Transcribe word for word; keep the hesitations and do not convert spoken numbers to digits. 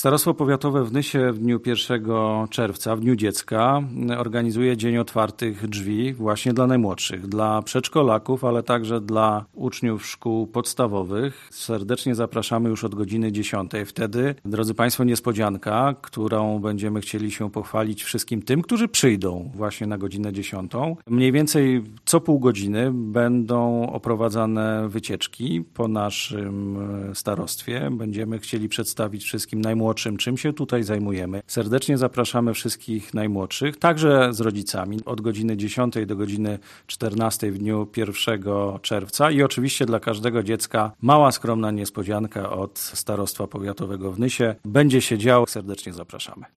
Starostwo Powiatowe w Nysie w dniu pierwszego czerwca, w Dniu Dziecka, organizuje Dzień Otwartych Drzwi właśnie dla najmłodszych, dla przedszkolaków, ale także dla uczniów szkół podstawowych. Serdecznie zapraszamy już od godziny dziesiątej. Wtedy, drodzy Państwo, niespodzianka, którą będziemy chcieli się pochwalić wszystkim tym, którzy przyjdą właśnie na godzinę dziesiątą. Mniej więcej co pół godziny będą oprowadzane wycieczki po naszym starostwie. Będziemy chcieli przedstawić wszystkim najmłodszym, czym się tutaj zajmujemy. Serdecznie zapraszamy wszystkich najmłodszych, także z rodzicami, od godziny dziesiątej do godziny czternastej w dniu pierwszego czerwca i oczywiście dla każdego dziecka mała, skromna niespodzianka od Starostwa Powiatowego w Nysie. Będzie się działo, serdecznie zapraszamy.